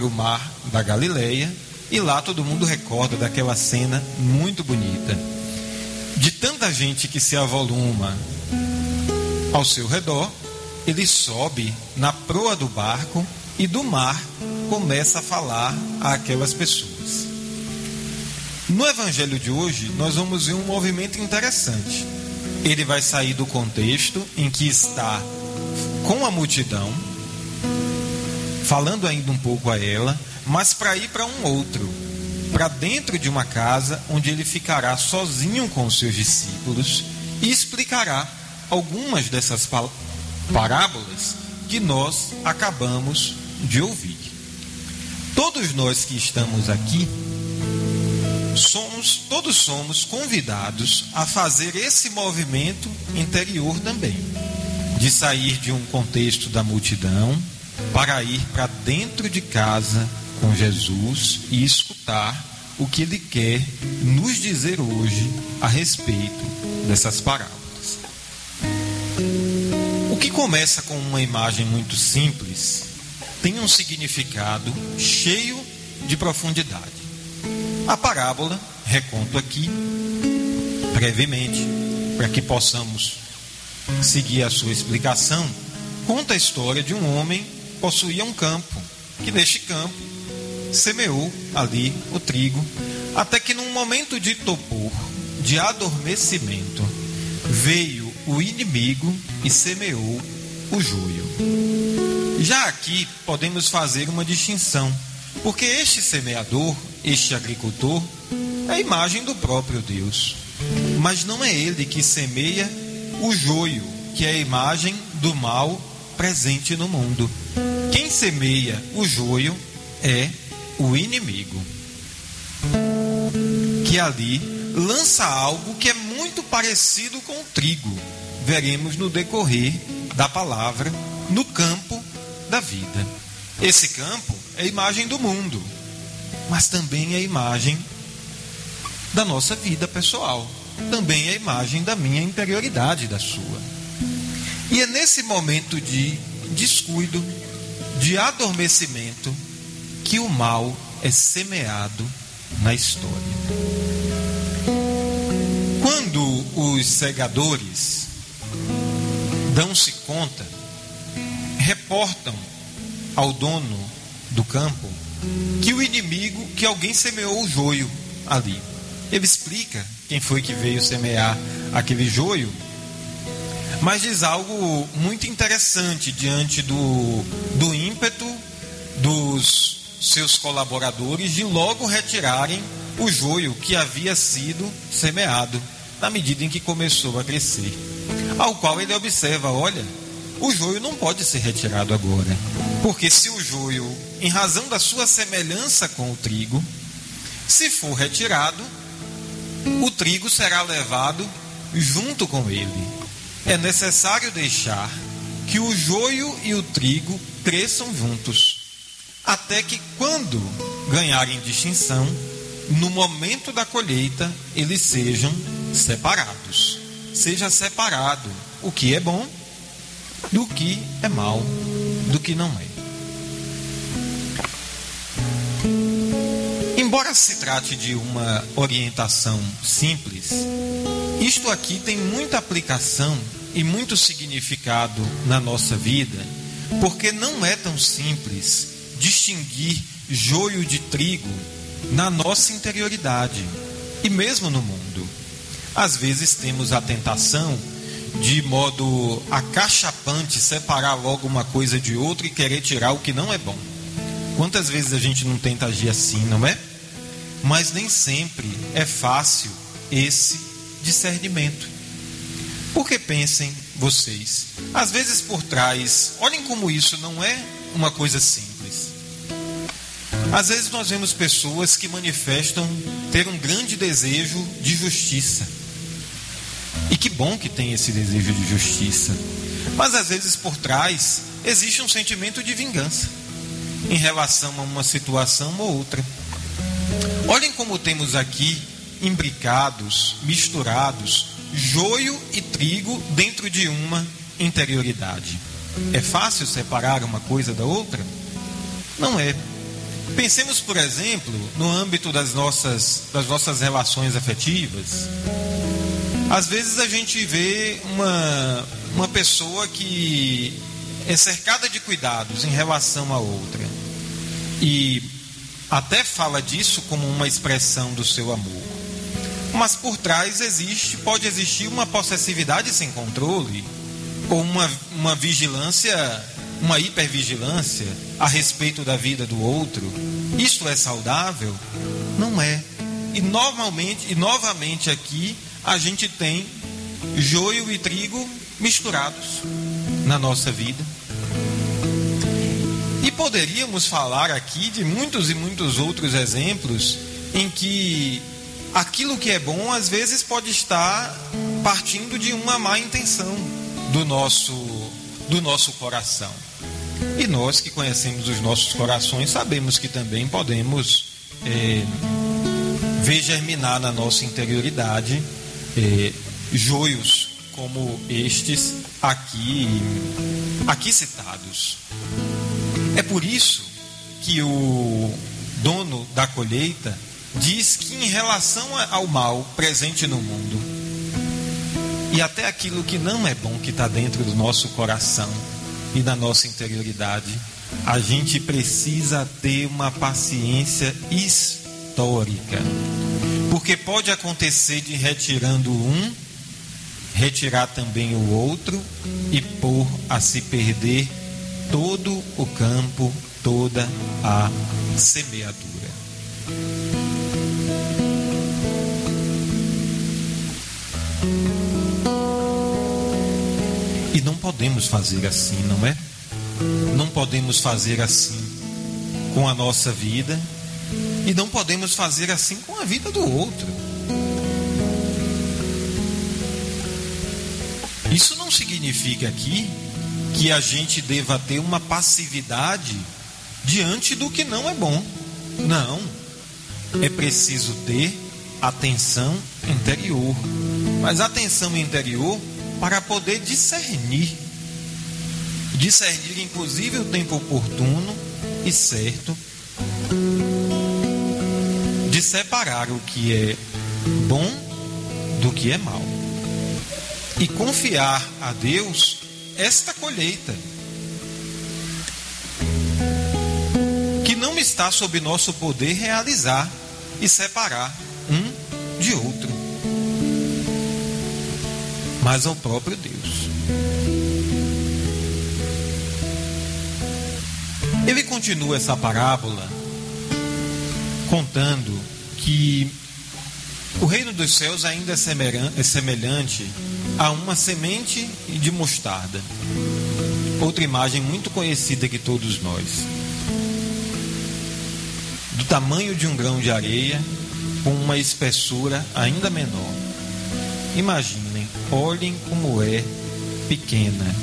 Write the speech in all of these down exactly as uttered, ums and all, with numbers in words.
o mar da Galileia, e lá todo mundo recorda daquela cena muito bonita, de tanta gente que se avoluma ao seu redor. Ele sobe na proa do barco e do mar começa a falar àquelas pessoas. No evangelho de hoje, nós vamos ver um movimento interessante. Ele vai sair do contexto em que está com a multidão, falando ainda um pouco a ela, mas para ir para um outro, para dentro de uma casa onde ele ficará sozinho com os seus discípulos e explicará algumas dessas parábolas que nós acabamos de ouvir. Todos nós que estamos aqui, somos, todos somos convidados a fazer esse movimento interior também, de sair de um contexto da multidão para ir para dentro de casa com Jesus e escutar o que Ele quer nos dizer hoje a respeito dessas parábolas. O que começa com uma imagem muito simples tem um significado cheio de profundidade. A parábola, reconto aqui brevemente, para que possamos seguir a sua explicação, conta a história de um homem que possuía um campo, que neste campo semeou ali o trigo, até que num momento de torpor, de adormecimento, veio o inimigo e semeou o joio. Já aqui podemos fazer uma distinção, porque este semeador, este agricultor, é a imagem do próprio Deus, mas não é ele que semeia o joio, que é a imagem do mal presente no mundo. Quem semeia o joio é o inimigo, que ali lança algo que é muito parecido com o trigo. Veremos no decorrer da palavra, no campo da vida. Esse campo é a imagem do mundo, mas também é a imagem da nossa vida pessoal, também é a imagem da minha interioridade, da sua. E é nesse momento de descuido, de adormecimento, que o mal é semeado na história. Quando os segadores dão-se conta, reportam ao dono do campo que o inimigo, que alguém semeou o joio ali. Ele explica quem foi que veio semear aquele joio, mas diz algo muito interessante diante do, do ímpeto dos seus colaboradores de logo retirarem o joio que havia sido semeado, na medida em que começou a crescer. Ao qual ele observa, olha, o joio não pode ser retirado agora, porque se o joio, em razão da sua semelhança com o trigo, se for retirado, o trigo será levado junto com ele. É necessário deixar que o joio e o trigo cresçam juntos, até que quando ganharem distinção, no momento da colheita, eles sejam separados. Seja separado o que é bom do que é mal, do que não é. Embora se trate de uma orientação simples, isto aqui tem muita aplicação e muito significado na nossa vida, porque não é tão simples distinguir joio de trigo na nossa interioridade e mesmo no mundo. Às vezes temos a tentação de modo acachapante separar logo uma coisa de outra e querer tirar o que não é bom. Quantas vezes a gente não tenta agir assim, não é? Mas nem sempre é fácil esse discernimento. Porque pensem vocês, às vezes por trás, olhem como isso não é uma coisa simples. Às vezes nós vemos pessoas que manifestam ter um grande desejo de justiça. E que bom que tem esse desejo de justiça. Mas às vezes por trás existe um sentimento de vingança em relação a uma situação ou outra. Olhem como temos aqui imbricados, misturados, joio e trigo dentro de uma interioridade. É fácil separar uma coisa da outra? Não é. Pensemos, por exemplo, no âmbito das nossas, das nossas relações afetivas. Às vezes a gente vê uma, uma pessoa que é cercada de cuidados em relação a outra e até fala disso como uma expressão do seu amor. Mas por trás existe, pode existir uma possessividade sem controle ou uma, uma vigilância, uma hipervigilância a respeito da vida do outro. Isto é saudável? Não é. E normalmente, e novamente aqui a gente tem joio e trigo misturados na nossa vida. E poderíamos falar aqui de muitos e muitos outros exemplos em que aquilo que é bom às vezes pode estar partindo de uma má intenção do nosso, do nosso coração. E nós que conhecemos os nossos corações sabemos que também podemos é, ver germinar na nossa interioridade é, joios como estes aqui, aqui citados. É por isso que o dono da colheita diz que em relação ao mal presente no mundo e até aquilo que não é bom que está dentro do nosso coração e da nossa interioridade, a gente precisa ter uma paciência histórica, porque pode acontecer de retirando um, retirar também o outro e pôr a se perder todo o campo, toda a semeadura. E não podemos fazer assim, não é? Não podemos fazer assim com a nossa vida e não podemos fazer assim com a vida do outro. Isso não significa aqui que a gente deva ter uma passividade diante do que não é bom. Não. É preciso ter atenção interior. Mas atenção interior para poder discernir. Discernir, inclusive, o tempo oportuno e certo de separar o que é bom do que é mal. E confiar a Deus esta colheita, que não está sob nosso poder realizar e separar um de outro, mas ao próprio Deus. Ele continua essa parábola contando que o reino dos céus ainda é semelhante a uma semente de mostarda. Outra imagem muito conhecida de todos nós. Do tamanho de um grão de areia, com uma espessura ainda menor. Imaginem, olhem como é pequena.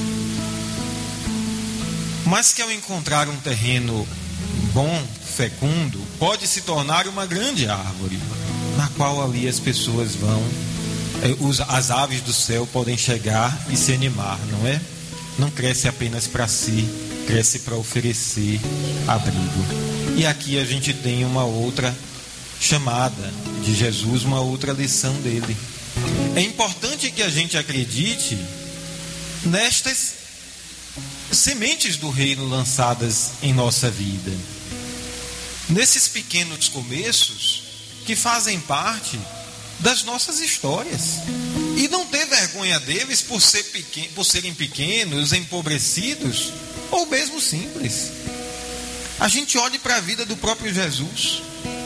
Mas que ao encontrar um terreno bom, fecundo, pode se tornar uma grande árvore, na qual ali as pessoas vão, as aves do céu podem chegar e se animar, não é? Não cresce apenas para si, cresce para oferecer abrigo. E aqui a gente tem uma outra chamada de Jesus, uma outra lição dele. É importante que a gente acredite nestas sementes do reino lançadas em nossa vida, nesses pequenos começos que fazem parte das nossas histórias, e não ter vergonha deles por, ser pequen- por serem pequenos, empobrecidos ou mesmo simples. A gente olhe para a vida do próprio Jesus,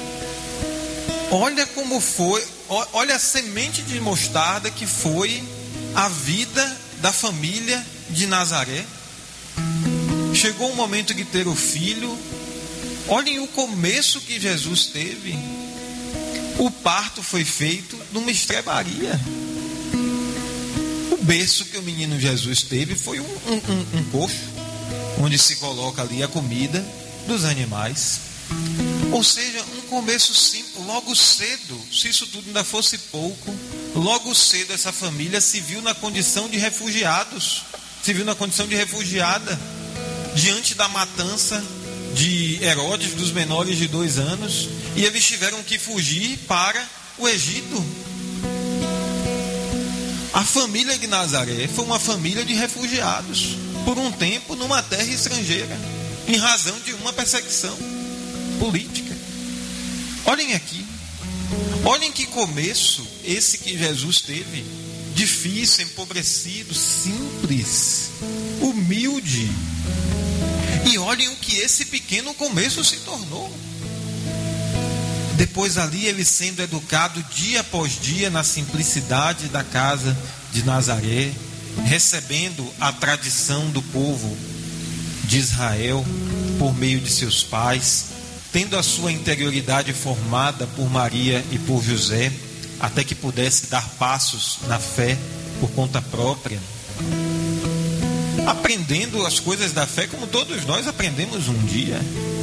olha como foi, olha a semente de mostarda que foi a vida da família de Nazaré. Chegou o momento de ter o filho. Olhem o começo que Jesus teve. O parto foi feito numa estrebaria. O berço que o menino Jesus teve foi um, um, um, um coxo, onde se coloca ali a comida dos animais. Ou seja, um começo simples. Logo cedo, se isso tudo ainda fosse pouco, logo cedo essa família se viu na condição de refugiados, se viu na condição de refugiada, diante da matança de Herodes, dos menores de dois anos, e eles tiveram que fugir para o Egito. A família de Nazaré foi uma família de refugiados, por um tempo numa terra estrangeira, em razão de uma perseguição política. Olhem aqui, olhem que começo esse que Jesus teve, difícil, empobrecido, simples, humilde. E olhem o que esse pequeno começo se tornou. Depois ali ele sendo educado dia após dia na simplicidade da casa de Nazaré, recebendo a tradição do povo de Israel por meio de seus pais, tendo a sua interioridade formada por Maria e por José, até que pudesse dar passos na fé por conta própria, aprendendo as coisas da fé como todos nós aprendemos um dia.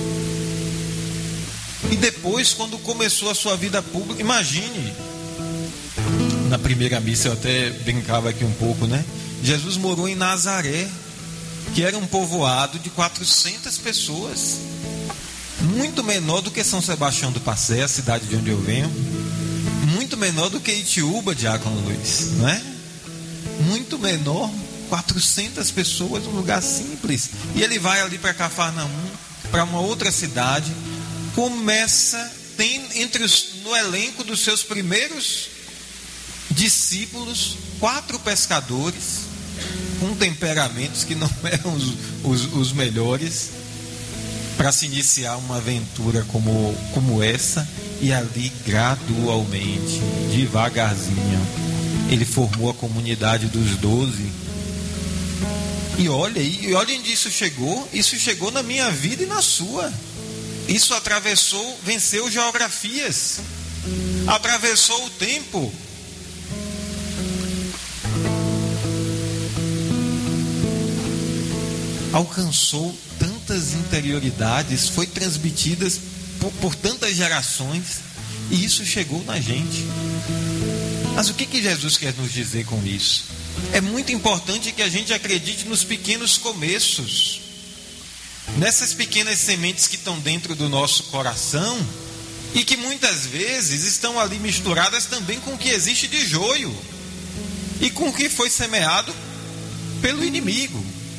E depois, quando começou a sua vida pública, imagine, na primeira missa eu até brincava aqui um pouco, né? Jesus morou em Nazaré, que era um povoado de quatrocentas pessoas, muito menor do que São Sebastião do Passé, a cidade de onde eu venho, muito menor do que Itiúba, Diácono Luiz, não é? Muito menor, quatrocentas pessoas, um lugar simples. E ele vai ali para Cafarnaum, para uma outra cidade, começa, tem entre os, no elenco dos seus primeiros discípulos, quatro pescadores, com temperamentos que não eram os, os, os melhores, para se iniciar uma aventura como, como essa. E ali, gradualmente, devagarzinho, ele formou a comunidade dos doze. E olha, e olha onde isso chegou. Isso chegou na minha vida e na sua. Isso atravessou, venceu geografias, atravessou o tempo. Alcançou tantas interioridades, foi transmitidas por, por tantas gerações, e isso chegou na gente. Mas o que que Jesus quer nos dizer com isso? É muito importante que a gente acredite nos pequenos começos, nessas pequenas sementes que estão dentro do nosso coração e que muitas vezes estão ali misturadas também com o que existe de joio e com o que foi semeado pelo inimigo.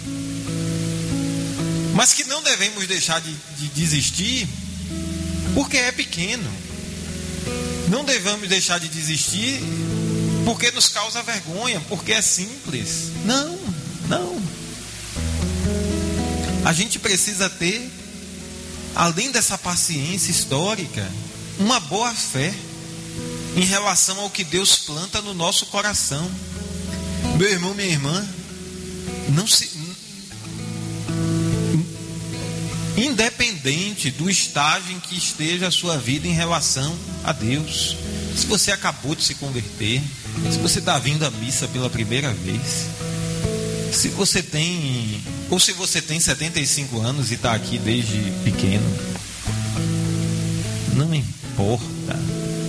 Mas que não devemos deixar de, de desistir porque é pequeno. Não devemos deixar de desistir porque nos causa vergonha, porque é simples. Não, não. A gente precisa ter, além dessa paciência histórica, uma boa fé em relação ao que Deus planta no nosso coração. Meu irmão, minha irmã, não se, independente do estágio em que esteja a sua vida em relação a Deus, se você acabou de se converter, se você está vindo à missa pela primeira vez, se você tem, ou se você tem setenta e cinco anos e está aqui desde pequeno, não importa.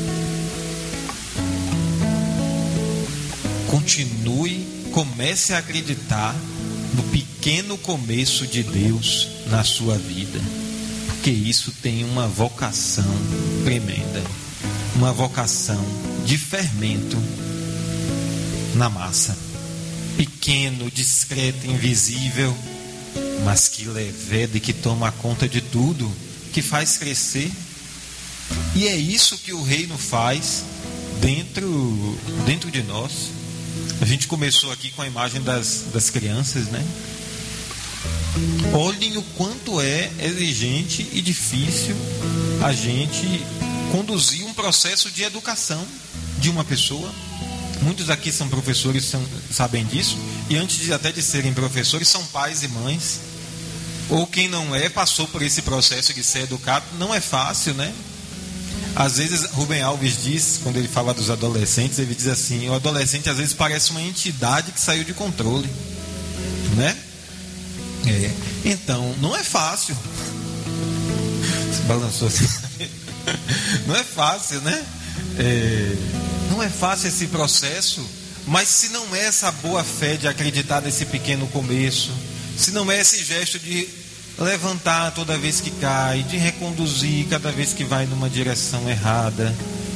Continue, comece a acreditar no pequeno começo de Deus na sua vida, porque isso tem uma vocação tremenda, uma vocação de fermento na massa, pequeno, discreto, invisível, mas que leveda e que toma conta de tudo, que faz crescer. E é isso que o reino faz dentro, dentro de nós. A gente começou aqui com a imagem das, das crianças, né? Olhem o quanto é exigente e difícil a gente conduzir um processo de educação de uma pessoa. Muitos aqui são professores, são, sabem disso, e antes de, até de serem professores, são pais e mães, ou quem não é, passou por esse processo de ser educado. Não é fácil, né? Às vezes, Rubem Alves diz, quando ele fala dos adolescentes, ele diz assim: o adolescente às vezes parece uma entidade que saiu de controle, né? É. Então, não é fácil. Se balançou assim. Não é fácil, né? É... Não é fácil esse processo, mas se não é essa boa fé de acreditar nesse pequeno começo, se não é esse gesto de levantar toda vez que cai, de reconduzir cada vez que vai numa direção errada.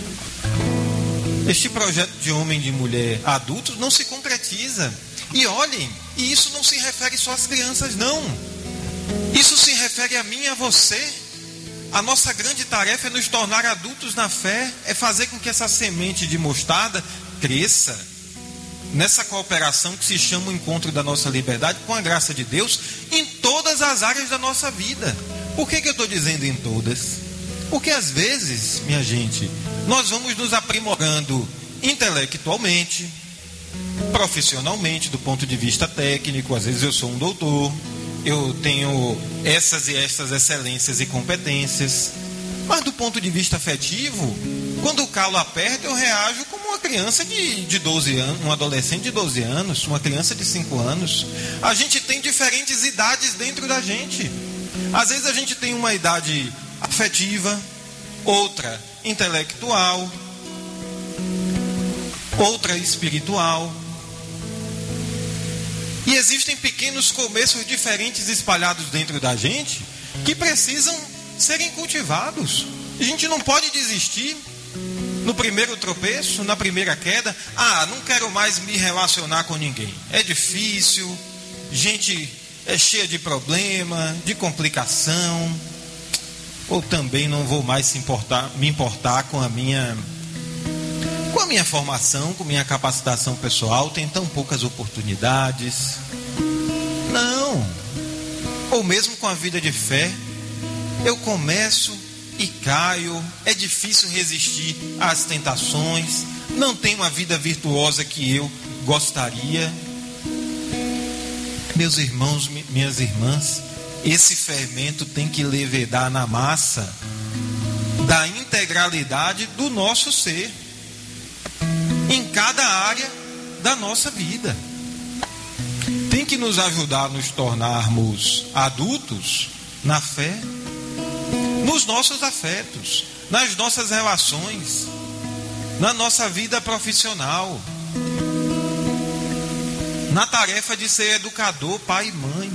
Este projeto de homem e de mulher adultos não se concretiza. E olhem, e isso não se refere só às crianças, não. Isso se refere a mim e a você. A nossa grande tarefa é nos tornar adultos na fé, é fazer com que essa semente de mostarda cresça nessa cooperação que se chama o encontro da nossa liberdade com a graça de Deus em todas as áreas da nossa vida. Por que que eu estou dizendo em todas? Porque às vezes, minha gente, nós vamos nos aprimorando intelectualmente, profissionalmente, do ponto de vista técnico. Às vezes eu sou um doutor, eu tenho essas e essas excelências e competências, mas do ponto de vista afetivo, quando o calo aperta, eu reajo como uma criança de, de doze anos, um adolescente de doze anos, uma criança de cinco anos. A gente tem diferentes idades dentro da gente. Às vezes a gente tem uma idade afetiva, outra intelectual, outra espiritual. E existem pequenos começos diferentes espalhados dentro da gente que precisam serem cultivados. A gente não pode desistir no primeiro tropeço, na primeira queda. Ah, não quero mais me relacionar com ninguém. É difícil, gente é cheia de problema, de complicação. Ou também não vou mais se importar, me importar com a minha com a minha formação, com a minha capacitação pessoal, tem tão poucas oportunidades. Não. Ou mesmo com a vida de fé, eu começo e caio, é difícil resistir às tentações, não tenho uma vida virtuosa que eu gostaria. Meus irmãos, minhas irmãs, esse fermento tem que levedar na massa da integralidade do nosso ser, em cada área da nossa vida. Tem que nos ajudar a nos tornarmos adultos na fé, nos nossos afetos, nas nossas relações, na nossa vida profissional, na tarefa de ser educador, pai e mãe,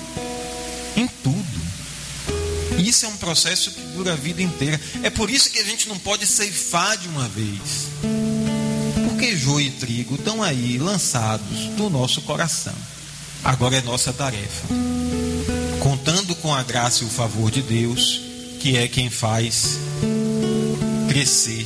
em tudo. Isso é um processo que dura a vida inteira. É por isso que a gente não pode ceifar de uma vez. Porque joio e trigo estão aí lançados no nosso coração. Agora é nossa tarefa, contando com a graça e o favor de Deus, que é quem faz crescer,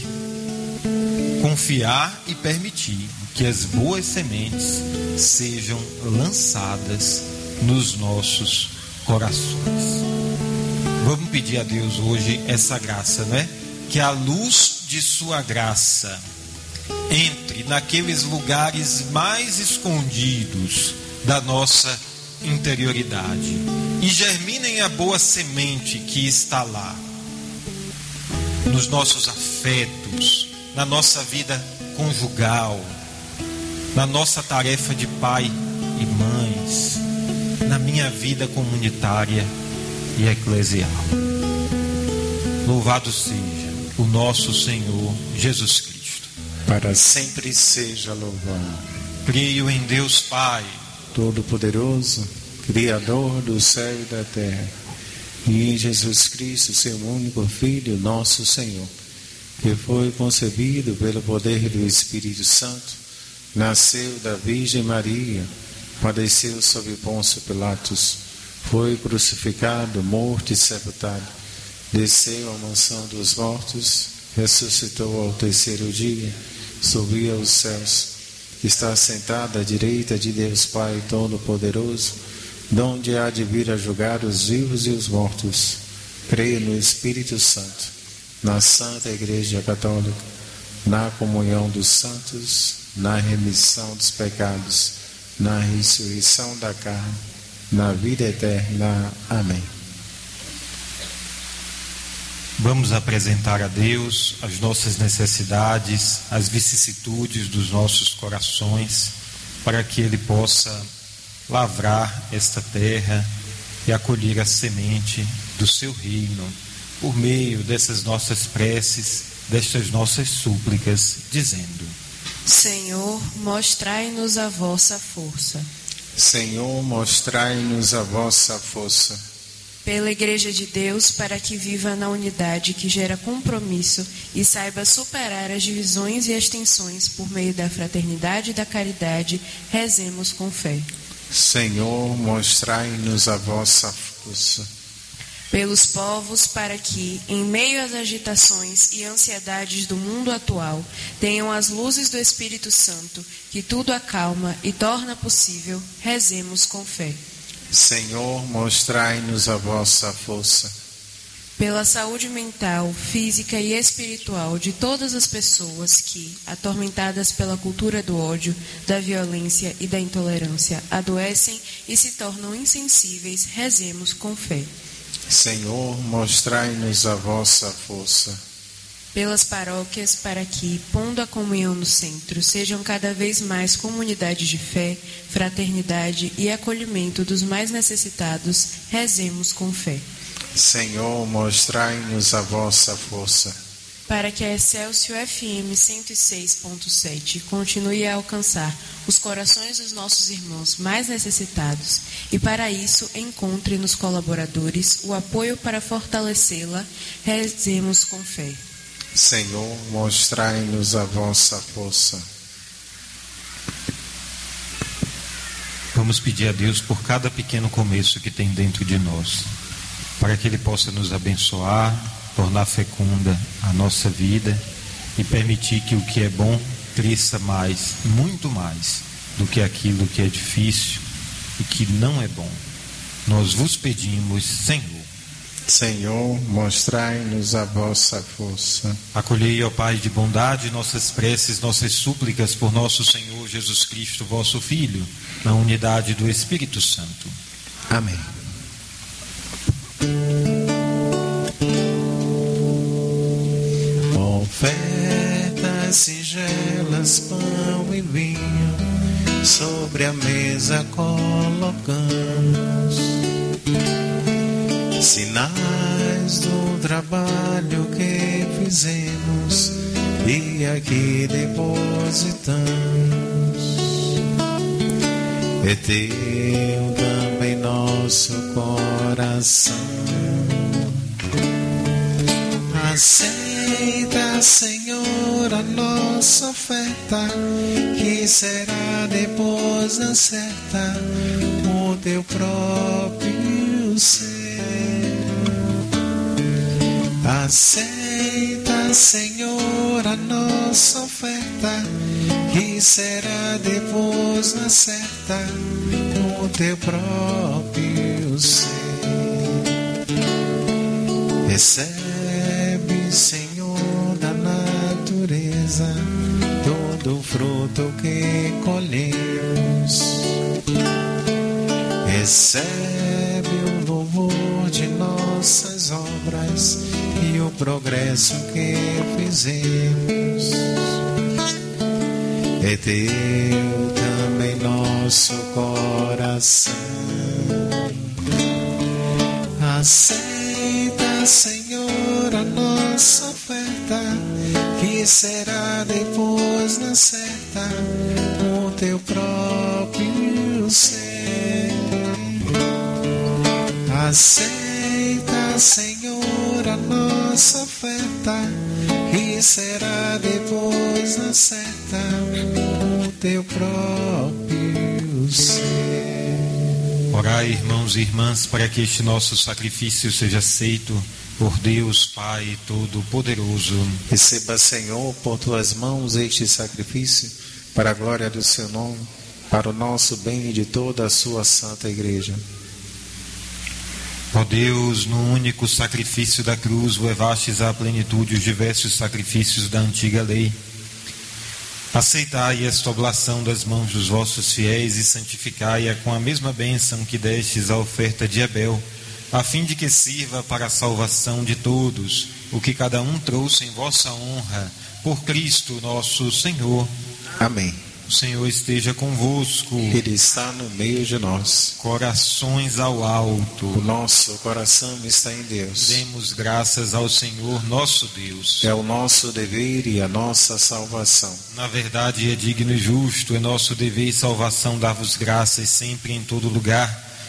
confiar e permitir que as boas sementes sejam lançadas nos nossos corações. Vamos pedir a Deus hoje essa graça, né? Que a luz de sua graça entre naqueles lugares mais escondidos da nossa interioridade e germinem a boa semente que está lá, nos nossos afetos, na nossa vida conjugal, na nossa tarefa de pai e mães, na minha vida comunitária e eclesial. Louvado seja o nosso Senhor Jesus Cristo. Para sempre seja louvado. Creio em Deus Pai Todo-Poderoso, Criador do céu e da terra, e em Jesus Cristo, seu único Filho, nosso Senhor, que foi concebido pelo poder do Espírito Santo, nasceu da Virgem Maria, padeceu sob Pôncio Pilatos, foi crucificado, morto e sepultado, desceu à mansão dos mortos, ressuscitou ao terceiro dia, subiu aos céus, está sentado à direita de Deus Pai Todo-Poderoso, donde há de vir a julgar os vivos e os mortos. Creio no Espírito Santo, na Santa Igreja Católica, na comunhão dos santos, na remissão dos pecados, na ressurreição da carne, na vida eterna. Amém. Vamos apresentar a Deus as nossas necessidades, as vicissitudes dos nossos corações, para que Ele possa lavrar esta terra e acolher a semente do seu reino, por meio dessas nossas preces, destas nossas súplicas, dizendo: Senhor, mostrai-nos a vossa força. Senhor, mostrai-nos a vossa força. Pela Igreja de Deus, para que viva na unidade que gera compromisso e saiba superar as divisões e as tensões por meio da fraternidade e da caridade, rezemos com fé. Senhor, mostrai-nos a vossa força. Pelos povos, para que, em meio às agitações e ansiedades do mundo atual, tenham as luzes do Espírito Santo, que tudo acalma e torna possível, rezemos com fé. Senhor, mostrai-nos a vossa força. Pela saúde mental, física e espiritual de todas as pessoas que, atormentadas pela cultura do ódio, da violência e da intolerância, adoecem e se tornam insensíveis, rezemos com fé. Senhor, mostrai-nos a vossa força. Pelas paróquias, para que, pondo a comunhão no centro, sejam cada vez mais comunidade de fé, fraternidade e acolhimento dos mais necessitados, rezemos com fé. Senhor, mostrai-nos a vossa força. Para que a Excelsior F M cento e seis ponto sete continue a alcançar os corações dos nossos irmãos mais necessitados e, para isso, encontre nos colaboradores o apoio para fortalecê-la, rezemos com fé. Senhor, mostrai-nos a vossa força. Vamos pedir a Deus por cada pequeno começo que tem dentro de nós, para que Ele possa nos abençoar, tornar fecunda a nossa vida e permitir que o que é bom cresça mais, muito mais, do que aquilo que é difícil e que não é bom. Nós vos pedimos, Senhor. Senhor, mostrai-nos a vossa força. Acolhei, ó Pai de bondade, nossas preces, nossas súplicas por nosso Senhor Jesus Cristo, vosso Filho, na unidade do Espírito Santo. Amém. Ofertas singelas, pão e vinho, sobre a mesa colocamos, sinais do trabalho que fizemos e aqui depositamos. É teu também nosso coração. Aceita, Senhor, a nossa oferta, que será depois na certa o teu próprio ser. Aceita, Senhor, a nossa oferta, que será depois na certa o teu próprio ser. Recebe, Senhor, da natureza todo o fruto que colhemos. Recebe o louvor de nossas obras e o progresso que fizemos. É teu também nosso coração. Aceita, Senhor, a nossa oferta, que será depois na certa o teu próprio ser. Aceita, Senhor, a nossa oferta, que será depois na certa o teu próprio ser. Orai, irmãos e irmãs, para que este nosso sacrifício seja aceito por Deus Pai Todo-Poderoso. Receba, Senhor, por tuas mãos este sacrifício, para a glória do seu nome, para o nosso bem e de toda a sua santa igreja. Ó Deus, no único sacrifício da cruz, levastes à plenitude os diversos sacrifícios da antiga lei. Aceitai esta oblação das mãos dos vossos fiéis e santificai-a com a mesma bênção que destes à oferta de Abel, a fim de que sirva para a salvação de todos, o que cada um trouxe em vossa honra, por Cristo nosso Senhor. Amém. O Senhor esteja convosco. Ele está no meio de nós. Corações ao alto. O nosso coração está em Deus. Demos graças ao Senhor nosso Deus. É o nosso dever e a nossa salvação. Na verdade, é digno e justo, é nosso dever e salvação dar-vos graças sempre e em todo lugar,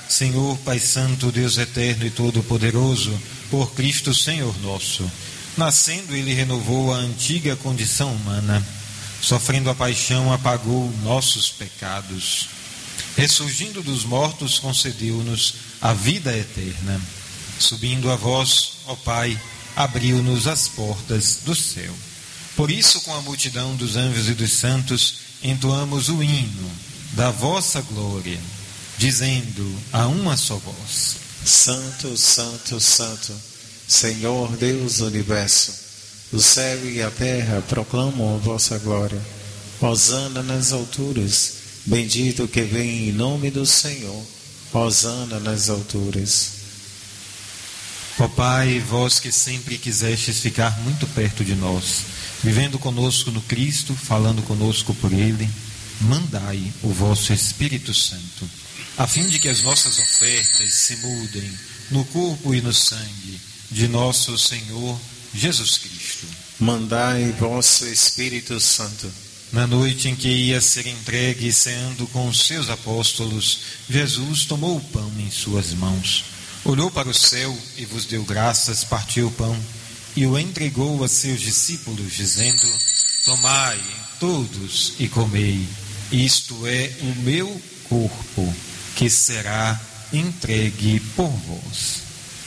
Senhor, Pai Santo, Deus eterno e todo-poderoso, por Cristo Senhor nosso. Nascendo, ele renovou a antiga condição humana. Sofrendo a paixão, apagou nossos pecados. Ressurgindo dos mortos, concedeu-nos a vida eterna. Subindo a vós, ó Pai, abriu-nos as portas do céu. Por isso, com a multidão dos anjos e dos santos, entoamos o hino da vossa glória, dizendo a uma só voz: Santo, Santo, Santo, Senhor Deus do Universo, o céu e a terra proclamam a vossa glória. Hosana nas alturas, bendito que vem em nome do Senhor. Hosana nas alturas. Ó Pai, vós que sempre quisestes ficar muito perto de nós, vivendo conosco no Cristo, falando conosco por Ele, mandai o vosso Espírito Santo, a fim de que as nossas ofertas se mudem no corpo e no sangue de nosso Senhor Jesus Cristo. Mandai vosso Espírito Santo. Na noite em que ia ser entregue, ceando com os seus apóstolos, Jesus tomou o pão em suas mãos, olhou para o céu e vos deu graças, partiu o pão e o entregou a seus discípulos, dizendo: Tomai todos e comei, isto é o meu corpo, que será entregue por vós.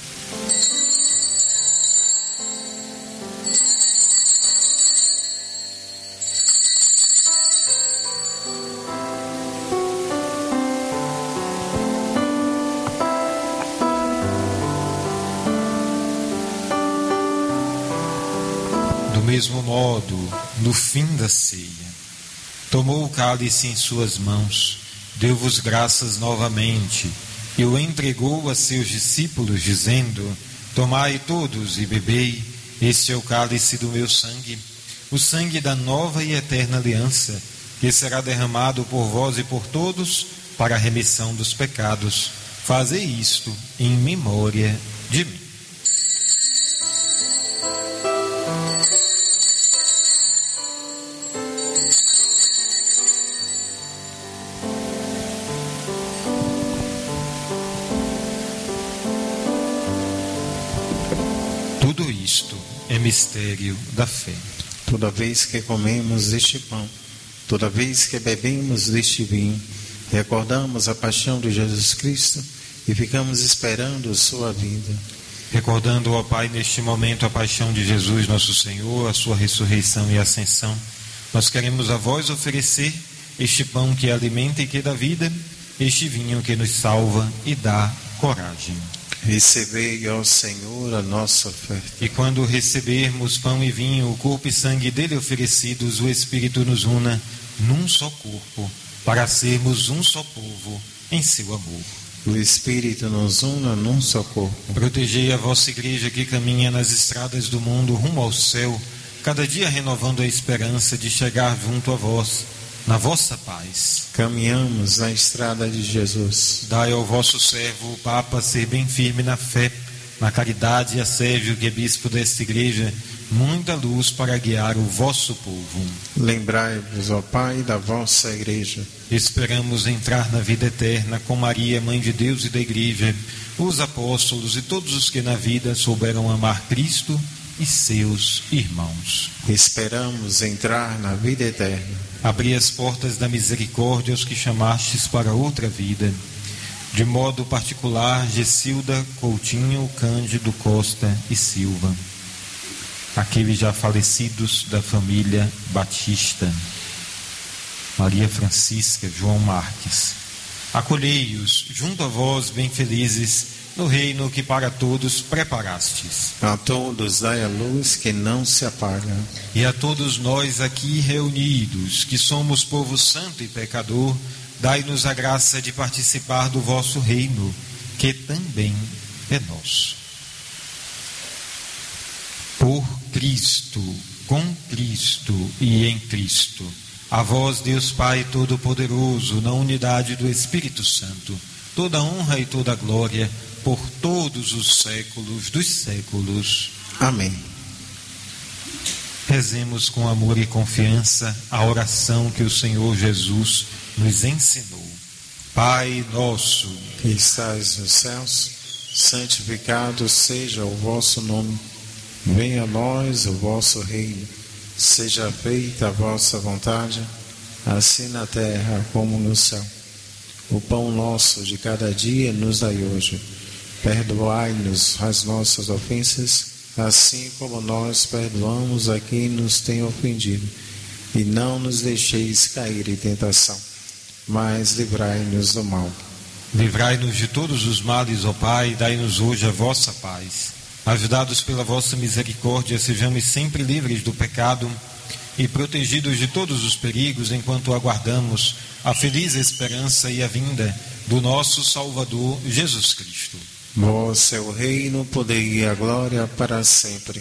Do mesmo modo, no fim da ceia, tomou o cálice em suas mãos, deu-vos graças novamente e o entregou a seus discípulos, dizendo: Tomai todos e bebei, este é o cálice do meu sangue, o sangue da nova e eterna aliança, que será derramado por vós e por todos para a remissão dos pecados. Fazei isto em memória de mim. Tudo isto é mistério da fé. Toda vez que comemos deste pão, toda vez que bebemos deste vinho, recordamos a paixão de Jesus Cristo e ficamos esperando sua vinda. Recordando, ó Pai, neste momento a paixão de Jesus, nosso Senhor, a sua ressurreição e ascensão, nós queremos a vós oferecer este pão que alimenta e que dá vida, este vinho que nos salva e dá coragem. Recebei, ó Senhor, a nossa oferta. E quando recebermos pão e vinho, o corpo e sangue dele oferecidos, o Espírito nos una num só corpo, para sermos um só povo em seu amor. O Espírito nos una num só corpo. Protegei a vossa igreja que caminha nas estradas do mundo rumo ao céu, cada dia renovando a esperança de chegar junto a vós, na vossa paz. Caminhamos na estrada de Jesus. Dai ao vosso servo, o Papa, ser bem firme na fé, na caridade e assévio, que é bispo desta igreja, muita luz para guiar o vosso povo. Lembrai-vos, ó Pai, da vossa igreja. Esperamos entrar na vida eterna com Maria, Mãe de Deus e da igreja, os apóstolos e todos os que na vida souberam amar Cristo e seus irmãos. Esperamos entrar na vida eterna. Abri as portas da misericórdia aos que chamastes para outra vida. De modo particular, Gessilda, Coutinho, Cândido, Costa e Silva. Aqueles já falecidos da família Batista. Maria Francisca, João Marques. Acolhei-os junto a vós, bem felizes, no reino que para todos preparastes. A todos dai a luz que não se apaga. E a todos nós aqui reunidos, que somos povo santo e pecador, dai-nos a graça de participar do vosso reino, que também é nosso. Por Cristo, com Cristo e em Cristo, a vós, Deus Pai Todo-Poderoso, na unidade do Espírito Santo, toda honra e toda glória, por todos os séculos dos séculos. Amém. Rezemos com amor e confiança a oração que o Senhor Jesus nos ensinou. Pai nosso, que estais nos céus, santificado seja o vosso nome. Venha a nós o vosso reino. Seja feita a vossa vontade, assim na terra como no céu. O pão nosso de cada dia nos dai hoje. Perdoai-nos as nossas ofensas, assim como nós perdoamos a quem nos tem ofendido. E não nos deixeis cair em tentação, mas livrai-nos do mal. Livrai-nos de todos os males, ó Pai, e dai-nos hoje a vossa paz. Ajudados pela vossa misericórdia, sejamos sempre livres do pecado e protegidos de todos os perigos, enquanto aguardamos a feliz esperança e a vinda do nosso Salvador Jesus Cristo. Vosso é o reino, o poder e a glória para sempre.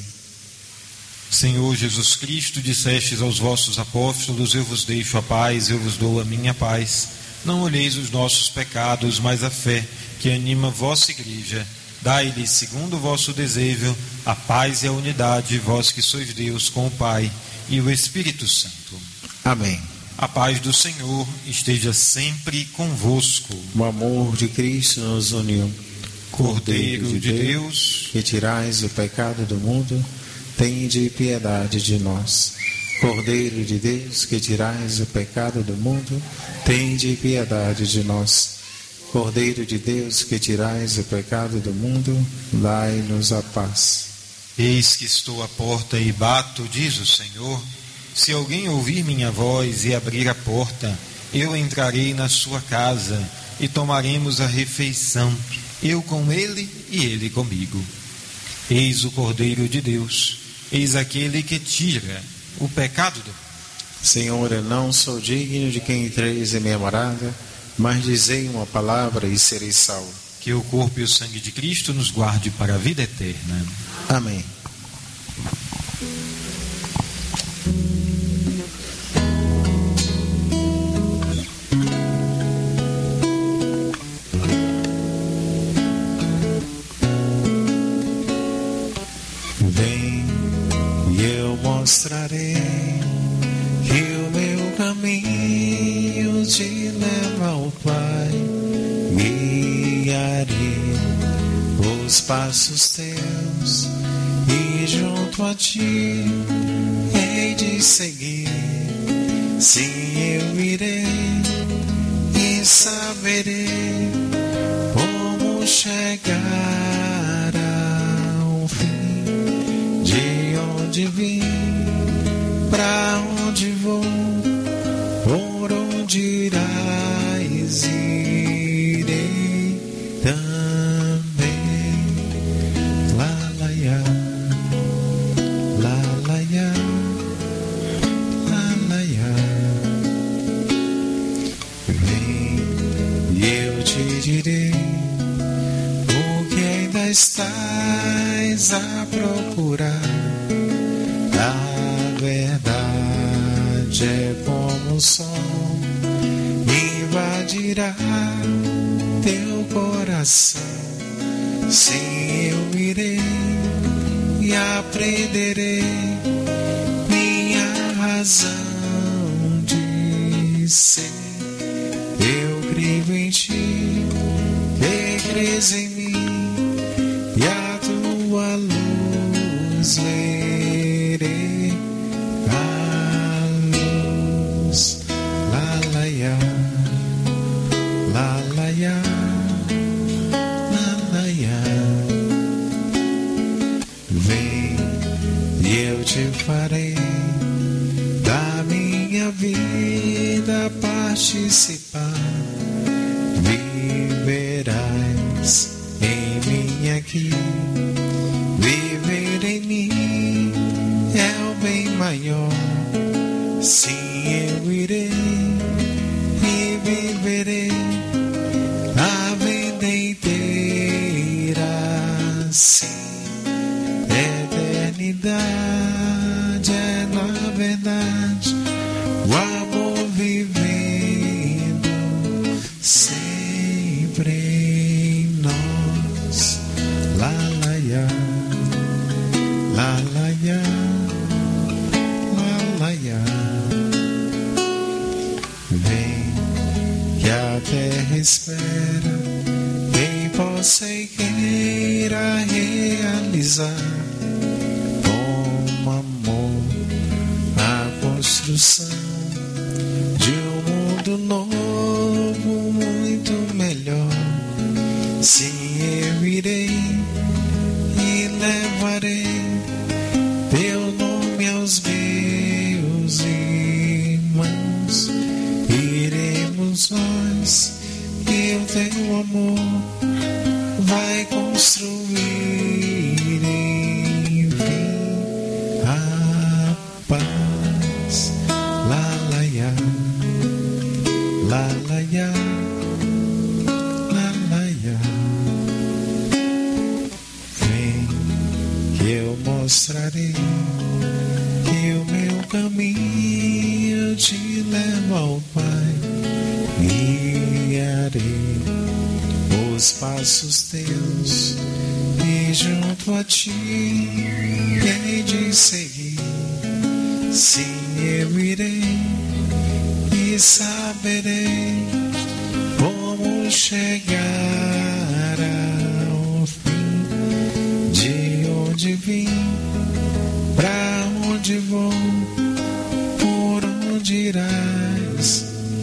Senhor Jesus Cristo, dissestes aos vossos apóstolos: eu vos deixo a paz, eu vos dou a minha paz. Não olheis os nossos pecados, mas a fé que anima a vossa igreja. Dai-lhe, segundo o vosso desejo, a paz e a unidade, vós que sois Deus com o Pai e o Espírito Santo. Amém. A paz do Senhor esteja sempre convosco. O amor de Cristo nos uniu. Cordeiro de Deus, que tirais o pecado do mundo, tende piedade de nós. Cordeiro de Deus, que tirais o pecado do mundo, tende piedade de nós. Cordeiro de Deus, que tirais o pecado do mundo, dai-nos a paz. Eis que estou à porta e bato, diz o Senhor. Se alguém ouvir minha voz e abrir a porta, eu entrarei na sua casa e tomaremos a refeição, eu com ele e ele comigo. Eis o Cordeiro de Deus, eis aquele que tira o pecado do mundo. Senhor, eu não sou digno de que entreis em minha morada, mas dizei uma palavra e serei salvo. Que o corpo e o sangue de Cristo nos guarde para a vida eterna. Amém. Vem e eu mostrarei que o meu caminho te leva ao Pai. Guiarei os passos teus e junto a ti hei de seguir. Sim, eu irei e saberei como chegar ao fim. De onde vim, pra onde vou, por onde irás, irei também. Lá, lá, ia, lá, lá, ia, lá, lá, ia. Vem e eu te direi o que ainda estás a procurar. A verdade é como o sol, invadirá teu coração. Sim, eu irei e aprenderei minha razão de ser. Eu creio em ti, que crês em mim, e a tua luz verei. A luz, lá, lá, ia, lá, lá, ia, lá, lá, ia. Vem e eu te farei da minha vida participar. Viverás em mim aqui, viver em mim é o bem maior. Sim, eu irei e viverei a vida inteira. Sim, eternidade é na verdade o amor vivendo sempre em nós. Lá, lá, ia, lá, lá, ia, lá, lá, ia. Vem que a terra espera você queira realizar com amor a construção de um mundo novo, muito melhor. Sim, eu irei e levarei teu nome aos meus irmãos. Iremos nós e o teu amor vai construir, enfim, a paz. La la ya, la la ya, la la ya. Vem que eu mostrarei que o meu caminho te leva ao Pai. Guiarei os passos teus e junto a ti hei de seguir. Sim, eu irei e saberei como chegar ao fim. De onde vim, pra onde vou, por onde irás.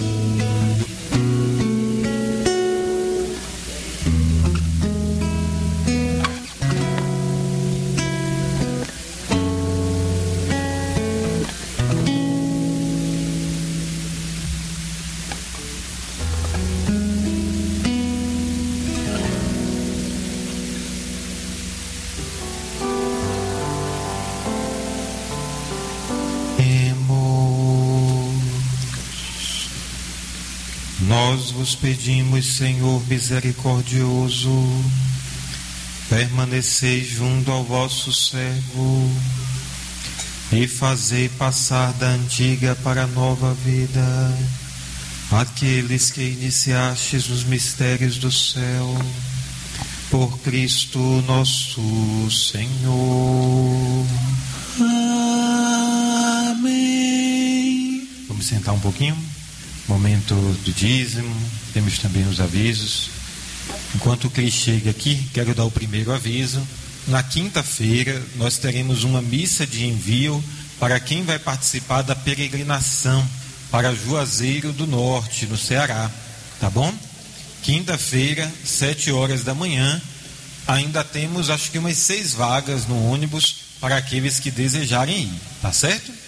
Nós vos pedimos, Senhor misericordioso, permanecei junto ao vosso servo e fazei passar da antiga para a nova vida aqueles que iniciastes os mistérios do céu, por Cristo nosso Senhor. Amém. Vamos sentar um pouquinho. Momento do dízimo, temos também os avisos. Enquanto o Cris chega aqui, quero dar o primeiro aviso. Na quinta-feira, nós teremos uma missa de envio para quem vai participar da peregrinação para Juazeiro do Norte, no Ceará. Tá bom? Quinta-feira, sete horas da manhã. Ainda temos, acho que umas seis vagas no ônibus para aqueles que desejarem ir. Tá certo?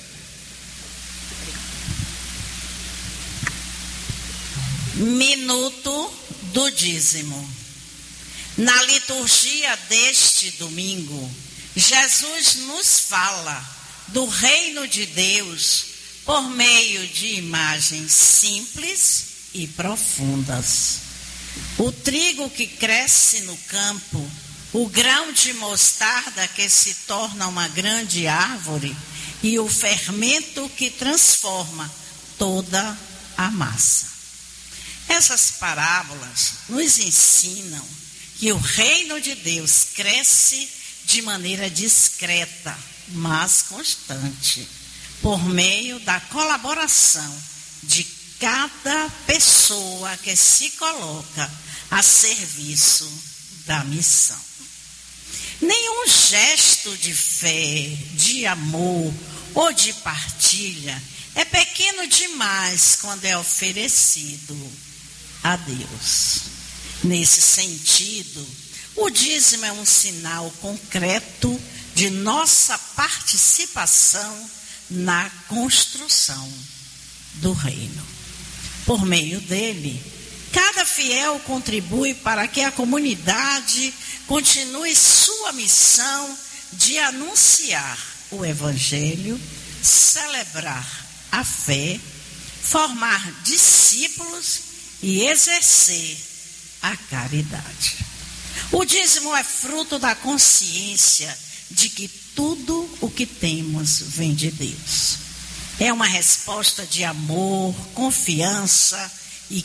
Minuto do dízimo. Na liturgia deste domingo, Jesus nos fala do reino de Deus por meio de imagens simples e profundas. O trigo que cresce no campo, o grão de mostarda que se torna uma grande árvore e o fermento que transforma toda a massa. Essas parábolas nos ensinam que o reino de Deus cresce de maneira discreta, mas constante, por meio da colaboração de cada pessoa que se coloca a serviço da missão. Nenhum gesto de fé, de amor ou de partilha é pequeno demais quando é oferecido a Deus. Nesse sentido, o dízimo é um sinal concreto de nossa participação na construção do reino. Por meio dele, cada fiel contribui para que a comunidade continue sua missão de anunciar o Evangelho, celebrar a fé, formar discípulos e exercer a caridade. O dízimo é fruto da consciência de que tudo o que temos vem de Deus. É uma resposta de amor, confiança e